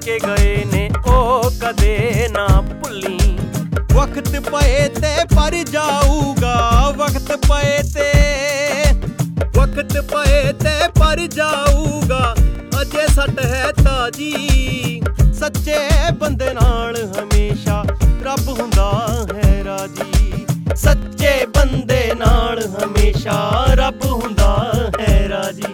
ਕੇ ਗਏ ਨੇ ਉਹ ਕਦੇ ਨਾ ਭੁੱਲੀ। ਵਕਤ ਪਏ ਤੇ ਪਰ ਜਾਊਗਾ, ਵਕਤ ਪਏ ਤੇ ਪਰ ਜਾਊਗਾ, ਅਜੇ ਸੱਟ ਹੈ ਤਾਜੀ। ਸੱਚੇ ਬੰਦੇ ਨਾਲ ਹਮੇਸ਼ਾ ਰੱਬ ਹੁੰਦਾ ਹੈ ਰਾਜੀ। ਸੱਚੇ ਬੰਦੇ ਨਾਲ ਹਮੇਸ਼ਾ ਰੱਬ ਹੁੰਦਾ ਹੈ ਰਾਜੀ।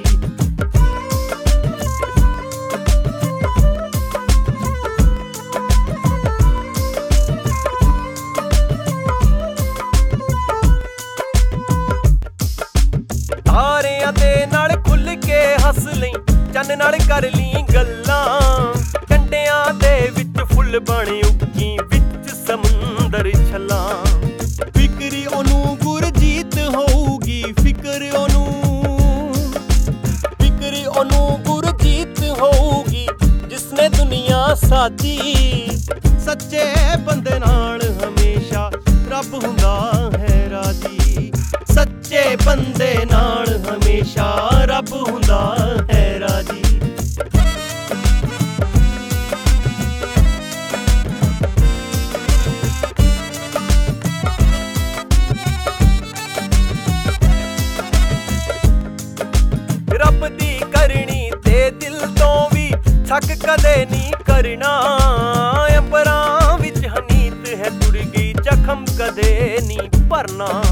ਤਾਰਿਆਂ ਦੇ ਨਾਲ ਖੁੱਲ ਕੇ ਹੱਸ ਲਈ, ਚੰਨ ਨਾਲ ਕਰ ਲਈ ਗੱਲਾਂ। ਕੰਡਿਆਂ ਦੇ ਵਿੱਚ ਫੁੱਲ ਬਣ ਉੱਗੀ, ਵਿੱਚ ਸਮੁੰਦਰ ਛਲਾਂ। ਫਿਕਰ ਉਹਨੂੰ ਗੁਰਜੀਤ ਹੋਊਗੀ, ਫਿਕਰ ਉਹਨੂੰ ਗੁਰਜੀਤ ਹੋਊਗੀ, ਜਿਸਨੇ ਦੁਨੀਆ ਸਾਜੀ। ਸੱਚੇ ਬੰਦੇ ਨਾਲ ਹਮੇਸ਼ਾ ਰੱਬ ਹੁੰਦਾ ਹੈ ਰਾਜੀ। ਸੱਚੇ ਬੰਦੇ ਨਾਲ ਹਮੇਸ਼ਾ ਰੱਬ ਹੁੰਦਾ ਹੈ ਰਾਜੀ। ਰੱਬ ਦੀ ਕਰਨੀ ਤੇ ਦਿਲ ਤੋਂ ਵੀ ਸ਼ੱਕ ਕਦੇ ਨਹੀਂ ਕਰਨਾ। ਅੰਬਰਾਂ ਵਿੱਚ ਹਨੀਤ ਹੈ ਤੁਰ ਗਈ, ਜ਼ਖਮ ਕਦੇ ਨਹੀਂ ਭਰਨਾ।